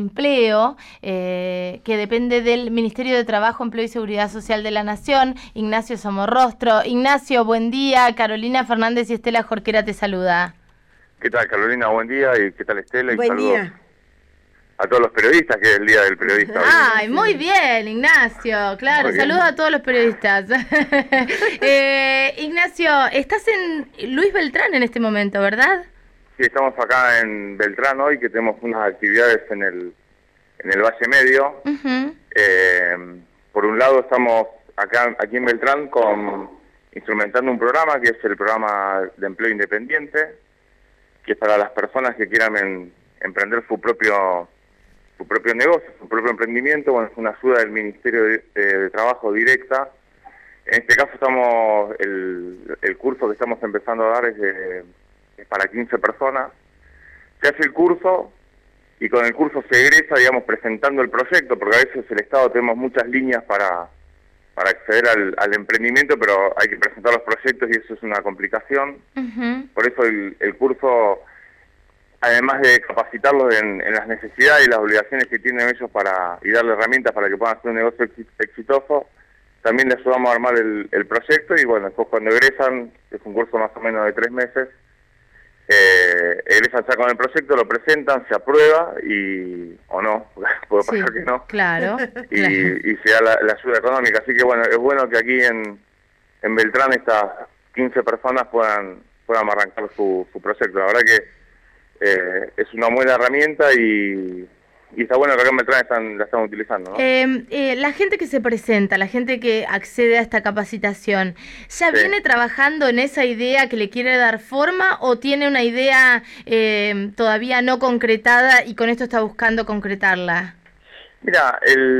Empleo, que depende del Ministerio de Trabajo, Empleo y Seguridad Social de la Nación, Ignacio Somorrostro. Ignacio, buen día. Carolina Fernández y Estela Jorquera te saluda. ¿Qué tal, Carolina? Buen día. ¿Y qué tal, Estela? Y Buen saludos día. a todos los periodistas, que es el Día del Periodista hoy. Ay, muy bien, Ignacio. Claro, saludos a todos los periodistas. Ignacio, estás en Luis Beltrán en este momento, ¿verdad? Sí, estamos acá en Beltrán hoy, que tenemos unas actividades en el Valle Medio. Por un lado estamos aquí en Beltrán instrumentando un programa que es el programa de empleo independiente, que es para las personas que quieran emprender su propio negocio, su propio emprendimiento. Bueno, es una ayuda del Ministerio de Trabajo directa. En este caso el curso que estamos empezando a dar es para 15 personas. Se hace el curso y con el curso se egresa, digamos, presentando el proyecto, porque a veces el Estado tenemos muchas líneas para acceder al emprendimiento, pero hay que presentar los proyectos y eso es una complicación. Por eso el curso, además de capacitarlos en las necesidades y las obligaciones que tienen ellos y darle herramientas para que puedan hacer un negocio exitoso, también les ayudamos a armar el proyecto. Y bueno, después cuando egresan, es un curso más o menos de 3 meses, egresan ya con el proyecto, lo presentan, se aprueba o no, puede pasar que no. Claro. Y se da la ayuda económica. Así que bueno, es bueno que aquí en Beltrán estas 15 personas puedan arrancar su proyecto. La verdad que es una buena herramienta y está bueno que acá en Beltrán la están utilizando, ¿no? La gente que se presenta, la gente que accede a esta capacitación, ¿ya viene trabajando en esa idea que le quiere dar forma o tiene una idea todavía no concretada y con esto está buscando concretarla? Mira,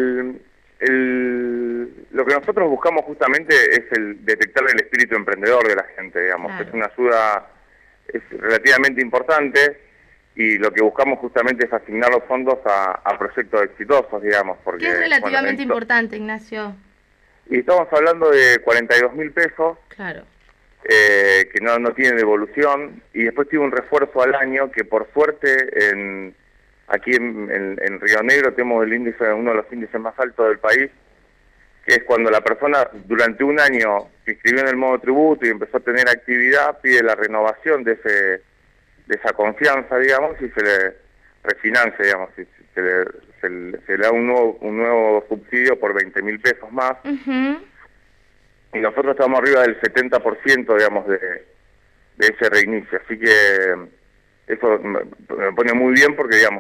lo que nosotros buscamos justamente es detectar el espíritu emprendedor de la gente, digamos. Claro. Es una ayuda relativamente importante. Y lo que buscamos justamente es asignar los fondos a proyectos exitosos, digamos. Porque, ¿qué es relativamente importante, Ignacio? Y estamos hablando de 42.000 pesos, claro, que no tiene devolución, y después tiene un refuerzo al año que por suerte aquí en Río Negro tenemos uno de los índices más altos del país, que es cuando la persona durante un año se inscribió en el modo tributo y empezó a tener actividad, pide la renovación de esa confianza, digamos, y se le refinancia, digamos, se le da un nuevo subsidio por 20.000 pesos más. Y nosotros estamos arriba del 70%, digamos, de ese reinicio. Así que eso me pone muy bien porque, digamos,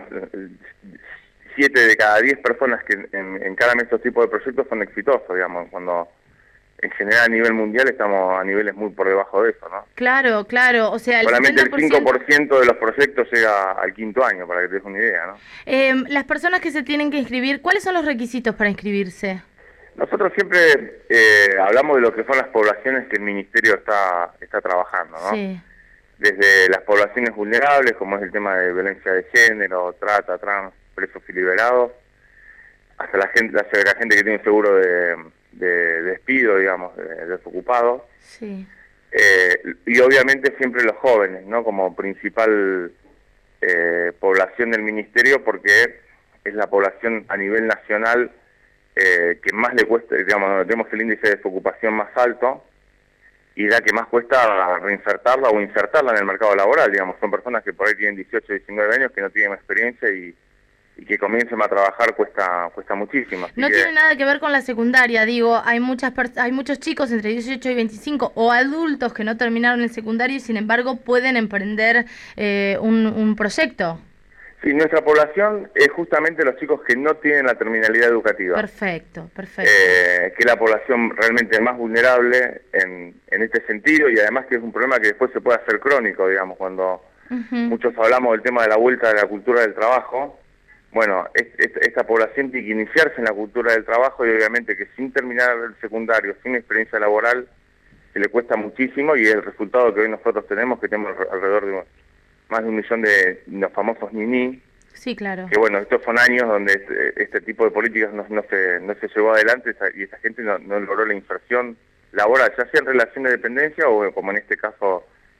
7 de cada 10 personas que encaran estos tipos de proyectos son exitosos, digamos, cuando en general a nivel mundial estamos a niveles muy por debajo de eso, ¿no? Claro, claro, o sea, solamente el 5% de los proyectos llega al 5º año, para que te des una idea, ¿no? Las personas que se tienen que inscribir, ¿cuáles son los requisitos para inscribirse? Nosotros siempre hablamos de lo que son las poblaciones que el Ministerio está trabajando, ¿no? Sí. Desde las poblaciones vulnerables, como es el tema de violencia de género, trata, trans, presos y liberados, hasta la gente que tiene un seguro de despido, digamos, de desocupados. Sí. Y obviamente siempre los jóvenes, ¿no? Como principal población del Ministerio, porque es la población a nivel nacional que más le cuesta, digamos, donde tenemos el índice de desocupación más alto y la que más cuesta reinsertarla o insertarla en el mercado laboral, digamos. Son personas que por ahí tienen 18, 19 años, que no tienen experiencia y que comiencen a trabajar cuesta muchísimo. No tiene nada que ver con la secundaria, digo, hay muchos chicos entre 18 y 25 o adultos que no terminaron el secundario y sin embargo pueden emprender un proyecto. Sí, nuestra población es justamente los chicos que no tienen la terminalidad educativa. Perfecto. Que es la población realmente más vulnerable en este sentido, y además que es un problema que después se puede hacer crónico, digamos, cuando muchos hablamos del tema de la vuelta de la cultura del trabajo. Bueno, esta población tiene que iniciarse en la cultura del trabajo y obviamente que sin terminar el secundario, sin experiencia laboral, se le cuesta muchísimo, y el resultado que hoy nosotros tenemos, que tenemos alrededor de más de 1 millón de los famosos NINI. Sí, claro. Que bueno, estos son años donde este tipo de políticas no se llevó adelante y esta gente no logró la inserción laboral, ya sea en relación de dependencia o como en este caso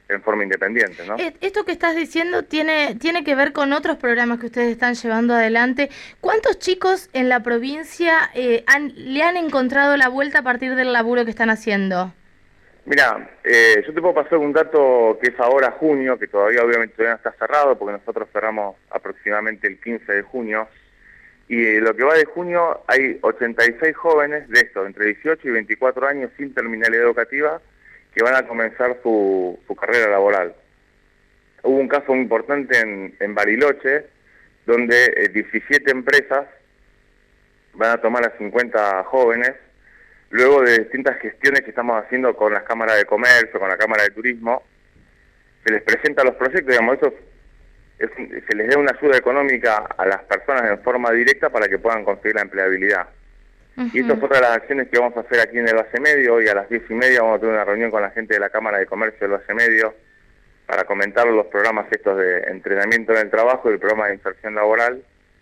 en forma independiente, ¿no? Esto que estás diciendo tiene que ver con otros programas que ustedes están llevando adelante. ¿Cuántos chicos en la provincia le han encontrado la vuelta a partir del laburo que están haciendo? Mira, yo te puedo pasar un dato que es ahora junio, que obviamente todavía no está cerrado, porque nosotros cerramos aproximadamente el 15 de junio, y lo que va de junio hay 86 jóvenes de estos, entre 18 y 24 años, sin terminalidad educativa, que van a comenzar su carrera laboral. Hubo un caso muy importante en Bariloche, donde 17 empresas van a tomar a 50 jóvenes, luego de distintas gestiones que estamos haciendo con las cámaras de comercio, con la Cámara de Turismo. Se les presenta los proyectos, digamos, se les da una ayuda económica a las personas en forma directa para que puedan conseguir la empleabilidad. Y esto es otra de las acciones que vamos a hacer aquí en el Valle Medio. Hoy a las 10:30 vamos a tener una reunión con la gente de la Cámara de Comercio del Valle Medio para comentar los programas estos de entrenamiento en el trabajo y el programa de inserción laboral,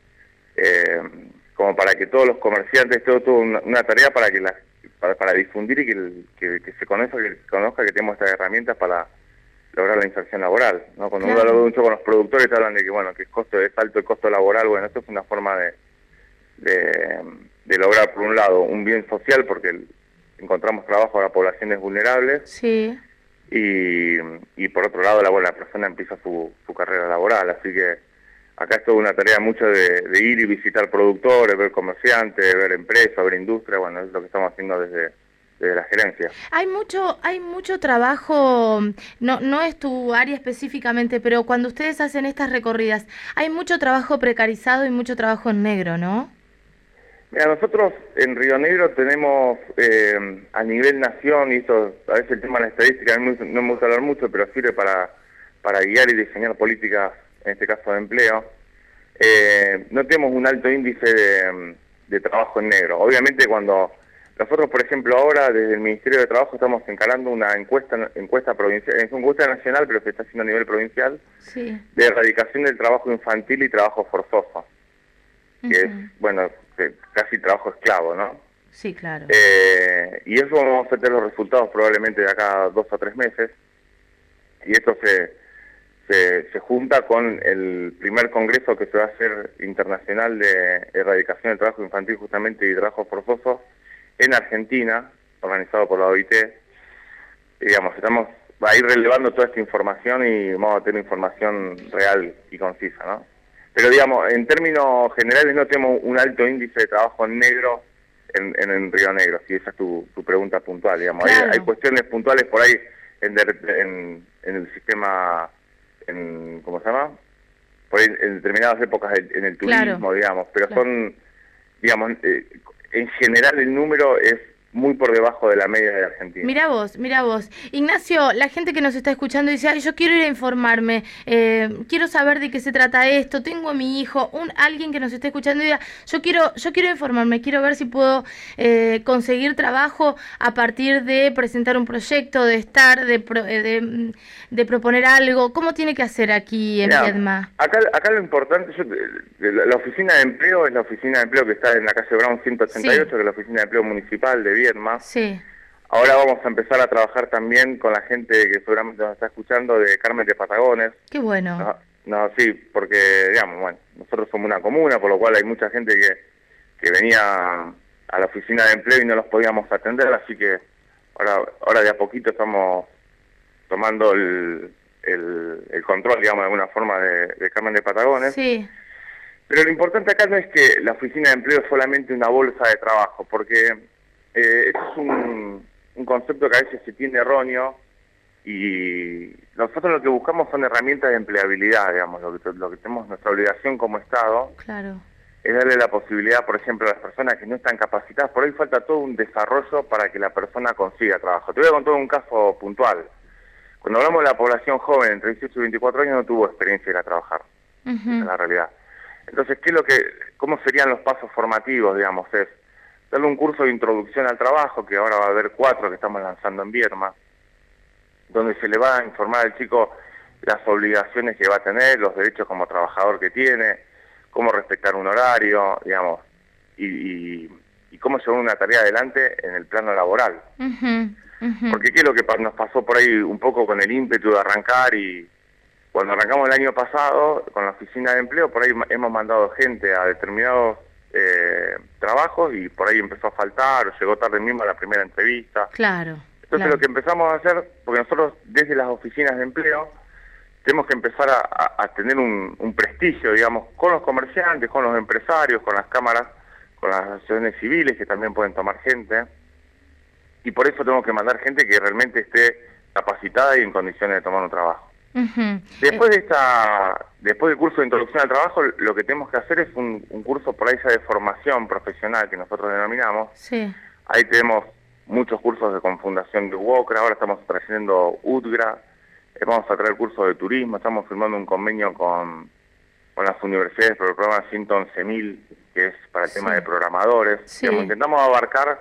como para que todos los comerciantes, todo una tarea para que para difundir y que se conozca que tenemos estas herramientas para lograr la inserción laboral, ¿no? Cuando uno habla mucho con los productores, hablan de que, bueno, que es alto el costo laboral. Bueno, esto es una forma de lograr, por un lado, un bien social, porque encontramos trabajo a poblaciones vulnerables, sí, y por otro lado, la persona empieza su carrera laboral. Así que acá es toda una tarea mucho de ir y visitar productores, ver comerciantes, ver empresas, ver industria. Bueno, es lo que estamos haciendo desde la gerencia. Hay mucho trabajo, no es tu área específicamente, pero cuando ustedes hacen estas recorridas, hay mucho trabajo precarizado y mucho trabajo en negro, ¿no? Mira, nosotros en Río Negro tenemos a nivel nación, y esto a veces el tema de la estadística no me gusta hablar mucho, pero sirve para guiar y diseñar políticas, en este caso de empleo. No tenemos un alto índice de trabajo en negro. Obviamente cuando nosotros, por ejemplo, ahora desde el Ministerio de Trabajo estamos encarando una encuesta provincial, es una encuesta nacional, pero se está haciendo a nivel provincial, sí, de erradicación del trabajo infantil y trabajo forzoso, que es, bueno, casi trabajo esclavo, ¿no? Sí, claro. Y eso vamos a tener los resultados probablemente de acá a 2 o 3 meses, y esto se junta con el primer congreso que se va a hacer internacional de erradicación del trabajo infantil justamente y trabajo forzoso en Argentina, organizado por la OIT. Digamos, va a ir relevando toda esta información y vamos a tener información real y concisa, ¿no? Pero digamos, en términos generales no tenemos un alto índice de trabajo en negro en Río Negro, si esa es tu pregunta puntual, digamos. Claro. Hay cuestiones puntuales por ahí en el sistema, ¿cómo se llama? Por ahí en determinadas épocas en el turismo, claro, digamos, pero claro, son, digamos, en general el número es muy por debajo de la media de Argentina. Mira vos. Ignacio, la gente que nos está escuchando dice, ay, yo quiero ir a informarme, quiero saber de qué se trata esto, tengo a mi hijo, alguien que nos esté escuchando y diga, yo quiero informarme, quiero ver si puedo conseguir trabajo a partir de presentar un proyecto, de proponer algo. ¿Cómo tiene que hacer aquí en Viedma? Acá lo importante, la oficina de empleo es la oficina de empleo que está en la calle Brown 188, sí, que es la oficina de empleo municipal de Viedma. Sí. Ahora vamos a empezar a trabajar también con la gente que seguramente nos está escuchando de Carmen de Patagones. Qué bueno. No, sí, porque, digamos, bueno, nosotros somos una comuna, por lo cual hay mucha gente que venía a la oficina de empleo y no los podíamos atender, así que ahora de a poquito estamos tomando el control, digamos, de alguna forma de Carmen de Patagones. Sí. Pero lo importante acá no es que la oficina de empleo es solamente una bolsa de trabajo, porque es un concepto que a veces se tiene erróneo, y nosotros lo que buscamos son herramientas de empleabilidad, digamos, lo que tenemos nuestra obligación como Estado. Claro. Es darle la posibilidad, por ejemplo, a las personas que no están capacitadas, por ahí falta todo un desarrollo para que la persona consiga trabajo. Te voy a contar un caso puntual. Cuando hablamos de la población joven entre 18 y 24 años no tuvo experiencia de ir a trabajar, en la realidad. Entonces, ¿cómo serían los pasos formativos, digamos? Es darle un curso de introducción al trabajo, que ahora va a haber 4 que estamos lanzando en Viedma, donde se le va a informar al chico las obligaciones que va a tener, los derechos como trabajador que tiene, cómo respetar un horario, digamos, y cómo llevar una tarea adelante en el plano laboral. Porque qué es lo que nos pasó por ahí un poco con el ímpetu de arrancar, y cuando arrancamos el año pasado con la oficina de empleo, por ahí hemos mandado gente a determinados trabajos y por ahí empezó a faltar o llegó tarde mismo a la primera entrevista. Claro. Entonces lo que empezamos a hacer, porque nosotros desde las oficinas de empleo tenemos que empezar a tener un prestigio, digamos, con los comerciantes, con los empresarios, con las cámaras, con las asociaciones civiles que también pueden tomar gente, y por eso tenemos que mandar gente que realmente esté capacitada y en condiciones de tomar un trabajo. Después del curso de introducción al trabajo, lo que tenemos que hacer es un curso por ahí ya de formación profesional que nosotros denominamos. Sí. Ahí tenemos muchos cursos de confundación de UOCRA, ahora estamos trayendo UTGRA, vamos a traer cursos de turismo, estamos firmando un convenio con las universidades por el programa 111.000, que es para el tema de programadores. Sí. Digamos, intentamos abarcar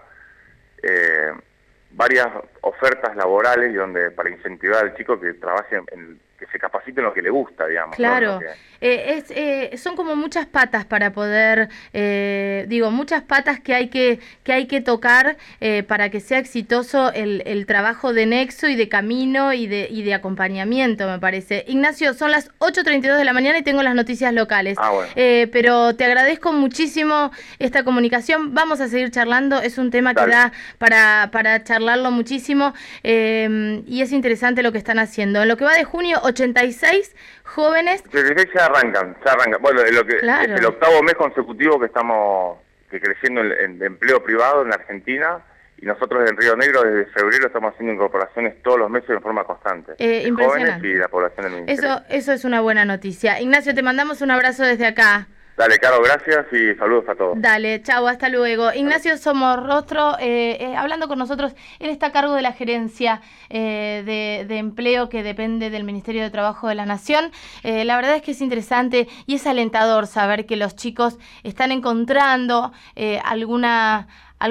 varias ofertas laborales donde para incentivar al chico que trabaje que se capacite en lo que le gusta, digamos. Claro, ¿no? son como muchas patas para poder, muchas patas que hay que tocar para que sea exitoso el trabajo de nexo y de camino y de acompañamiento, me parece. Ignacio, son las 8:32 de la mañana y tengo las noticias locales. Bueno. Pero te agradezco muchísimo esta comunicación. Vamos a seguir charlando, es un tema que da para charlarlo muchísimo, y es interesante lo que están haciendo. En lo que va de junio, 86 jóvenes. Ya arrancan. Bueno, es el octavo mes consecutivo que estamos creciendo en empleo privado en la Argentina, y nosotros en Río Negro desde febrero estamos haciendo incorporaciones todos los meses en forma constante. Jóvenes y la población del ministerio. Eso es una buena noticia. Ignacio, te mandamos un abrazo desde acá. Dale, Caro, gracias y saludos a todos. Dale, chau, hasta luego. Ignacio Somorrostro, hablando con nosotros, él está a cargo de la gerencia de empleo que depende del Ministerio de Trabajo de la Nación. La verdad es que es interesante y es alentador saber que los chicos están encontrando alguna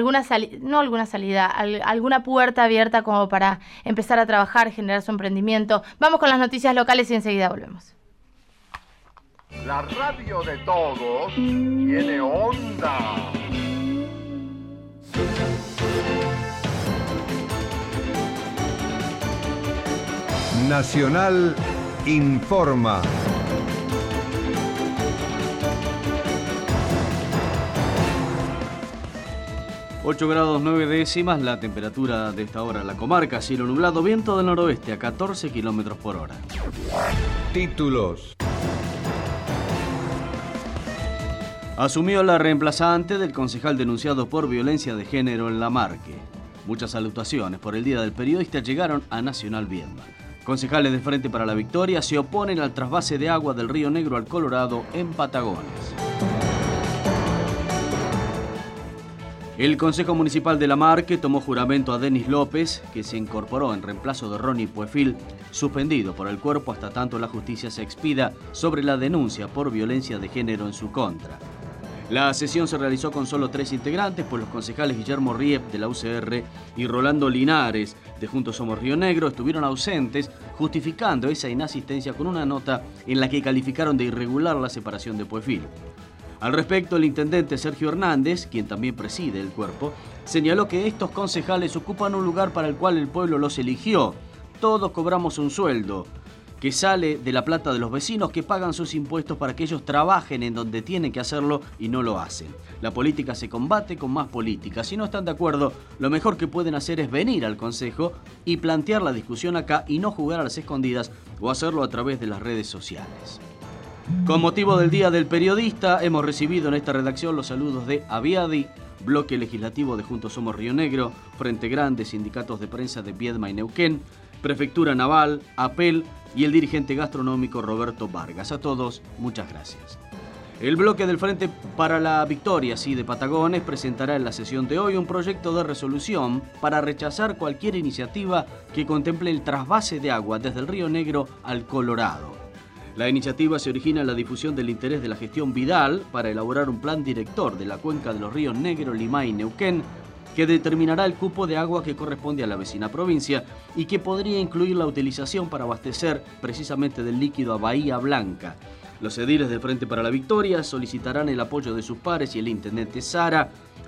puerta abierta como para empezar a trabajar, generar su emprendimiento. Vamos con las noticias locales y enseguida volvemos. La radio de todos tiene onda. Nacional informa. Ocho grados 9 décimas la temperatura de esta hora en la comarca. Cielo nublado, viento del noroeste a 14 kilómetros por hora. Títulos. Asumió la reemplazante del concejal denunciado por violencia de género en Lamarque. Muchas salutaciones por el Día del Periodista llegaron a Nacional Viedma. Concejales de Frente para la Victoria se oponen al trasvase de agua del Río Negro al Colorado en Patagones. El Consejo Municipal de Lamarque tomó juramento a Denis López, que se incorporó en reemplazo de Ronnie Puefil, suspendido por el cuerpo hasta tanto la justicia se expida sobre la denuncia por violencia de género en su contra. La sesión se realizó con solo 3 integrantes, pues los concejales Guillermo Riep de la UCR y Rolando Linares de Juntos Somos Río Negro estuvieron ausentes, justificando esa inasistencia con una nota en la que calificaron de irregular la separación de Puefil. Al respecto, el intendente Sergio Hernández, quien también preside el cuerpo, señaló que estos concejales ocupan un lugar para el cual el pueblo los eligió. Todos cobramos un sueldo que sale de la plata de los vecinos que pagan sus impuestos para que ellos trabajen en donde tienen que hacerlo y no lo hacen. La política se combate con más política. Si no están de acuerdo, lo mejor que pueden hacer es venir al consejo y plantear la discusión acá y no jugar a las escondidas o hacerlo a través de las redes sociales. Con motivo del Día del Periodista, hemos recibido en esta redacción los saludos de Aviadi, Bloque Legislativo de Juntos Somos Río Negro, Frente Grande, Sindicatos de Prensa de Viedma y Neuquén, Prefectura Naval, APEL y el dirigente gastronómico Roberto Vargas. A todos, muchas gracias. El bloque del Frente para la Victoria, de Patagones, presentará en la sesión de hoy un proyecto de resolución para rechazar cualquier iniciativa que contemple el trasvase de agua desde el Río Negro al Colorado. La iniciativa se origina en la difusión del interés de la gestión Vidal para elaborar un plan director de la cuenca de los ríos Negro, Limay y Neuquén que determinará el cupo de agua que corresponde a la vecina provincia y que podría incluir la utilización para abastecer precisamente del líquido a Bahía Blanca. Los ediles del Frente para la Victoria solicitarán el apoyo de sus pares y el intendente Sara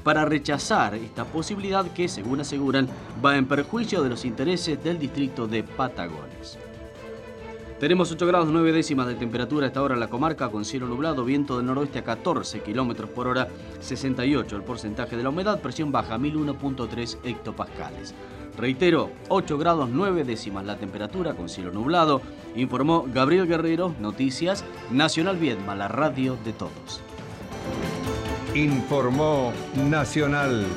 para rechazar esta posibilidad que, según aseguran, va en perjuicio de los intereses del distrito de Patagones. Tenemos 8 grados 9 décimas de temperatura a esta hora en la comarca, con cielo nublado, viento del noroeste a 14 kilómetros por hora, 68 el porcentaje de la humedad, presión baja 1001.3 hectopascales. Reitero, 8 grados 9 décimas la temperatura, con cielo nublado, informó Gabriel Guerrero, Noticias Nacional Viedma, la radio de todos. Informó Nacional.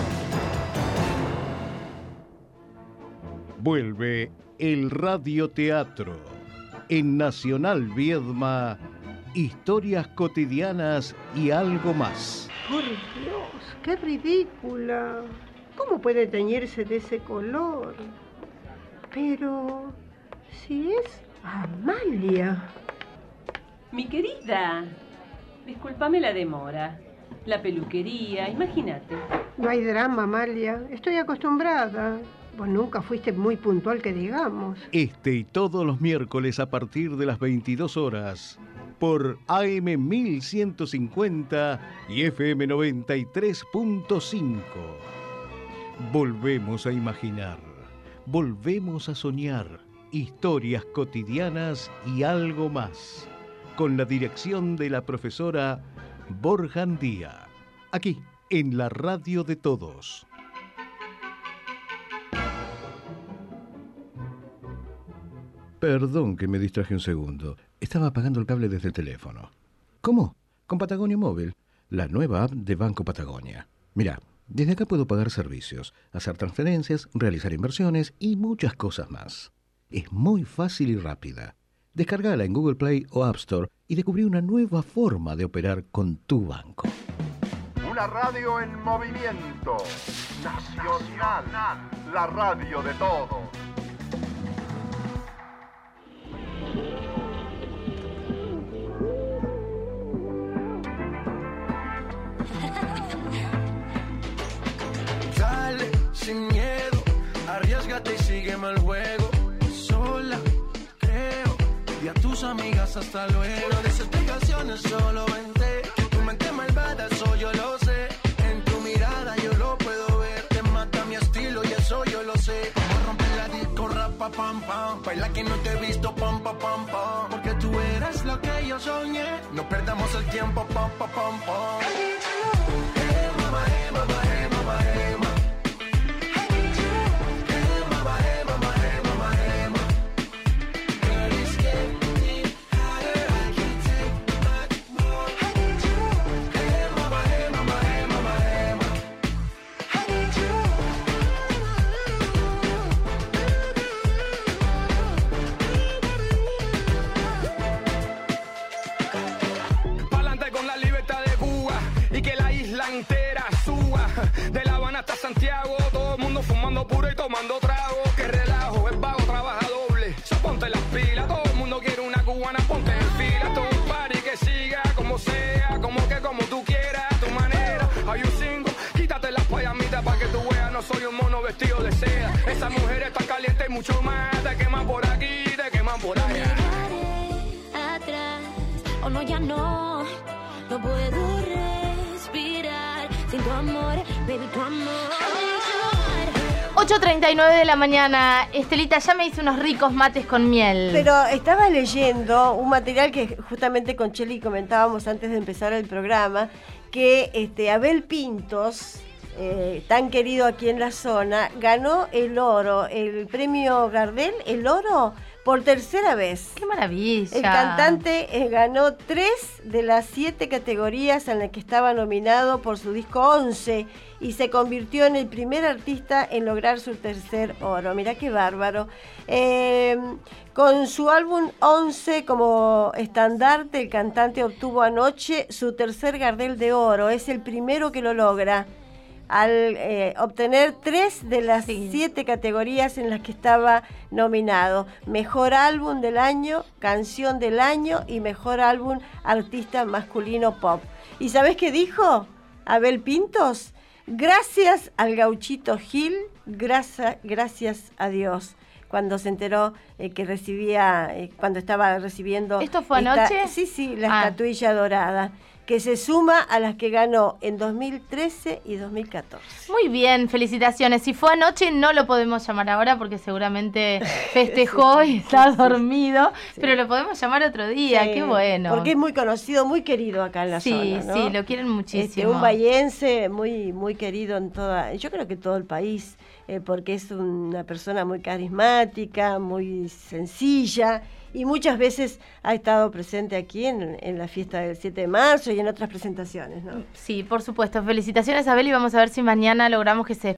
Vuelve el radioteatro. En Nacional Viedma, historias cotidianas y algo más. Por Dios, qué ridícula. ¿Cómo puede teñirse de ese color? Pero si es Amalia. Mi querida, discúlpame la demora. La peluquería, imagínate. No hay drama, Amalia. Estoy acostumbrada. Vos nunca fuiste muy puntual, que digamos. Este y todos los miércoles a partir de las 22 horas por AM 1150 y FM 93.5. Volvemos a imaginar, volvemos a soñar historias cotidianas y algo más. Con la dirección de la profesora Borja Andía. Aquí, en la radio de todos. Perdón que me distraje un segundo. Estaba apagando el cable desde el teléfono. ¿Cómo? Con Patagonia Móvil, la nueva app de Banco Patagonia. Mirá, desde acá puedo pagar servicios, hacer transferencias, realizar inversiones y muchas cosas más. Es muy fácil y rápida. Descargala en Google Play o App Store y descubrí una nueva forma de operar con tu banco. Una radio en movimiento. Nacional, la radio de todos. Dale, sin miedo, arriésgate y sígueme el juego. Sola, creo, y a tus amigas hasta luego. No des explicaciones, solo vente. Que tu mente malvada, eso yo lo sé. En tu mirada yo lo puedo ver. Te mata mi estilo y eso yo lo sé. Como romper la disco, rapa, pam, pam. Baila que no te he visto, pam, pam, pam, pam. Porque tú eres lo que yo soñé. No perdamos el tiempo, pam, pam, pam, pam. Hey, mama, hey, mama, hey, mama, hey, mama. De La Habana hasta Santiago, todo el mundo fumando puro y tomando trago. Que relajo, es vago, trabaja doble. So ponte las pilas, todo el mundo quiere una cubana, ponte en fila. Todo un party que siga, como sea, como tú quieras, a tu manera. Hay un single, quítate las payamitas pa' que tú veas, no soy un mono vestido de seda. Esa mujer está caliente y mucho más, te queman por aquí, te queman por allá. Atrás, o no, ya no puedo respirar sin tu amor, baby, tu amor. 8:39 de la mañana. Estelita, ya me hice unos ricos mates con miel. Pero estaba leyendo un material que justamente con Cheli comentábamos antes de empezar el programa, que Abel Pintos, tan querido aquí en la zona, ganó el oro, el premio Gardel, el oro, por tercera vez. ¡Qué maravilla! El cantante ganó 3 de las 7 categorías en las que estaba nominado por su disco 11 y se convirtió en el primer artista en lograr su tercer oro. Mirá qué bárbaro. Con su álbum 11 como estandarte, el cantante obtuvo anoche su tercer Gardel de oro. Es el primero que lo logra, al obtener 3 de las 7 categorías en las que estaba nominado. Mejor álbum del año, canción del año y mejor álbum artista masculino pop. ¿Y sabés qué dijo Abel Pintos? Gracias al Gauchito Gil, gracias a Dios. Cuando se enteró que recibía, cuando estaba recibiendo... ¿Esto fue anoche? Sí, la estatuilla dorada. que se suma a las que ganó en 2013 y 2014. Muy bien, felicitaciones. Si fue anoche no lo podemos llamar ahora porque seguramente festejó y está dormido, pero lo podemos llamar otro día, qué bueno. Porque es muy conocido, muy querido acá en la zona, ¿no? Sí, lo quieren muchísimo. Un bahiense muy, muy querido en yo creo que todo el país, porque es una persona muy carismática, muy sencilla, y muchas veces ha estado presente aquí en la fiesta del 7 de marzo y en otras presentaciones, ¿no? Sí, por supuesto. Felicitaciones, Abel, y vamos a ver si mañana logramos que se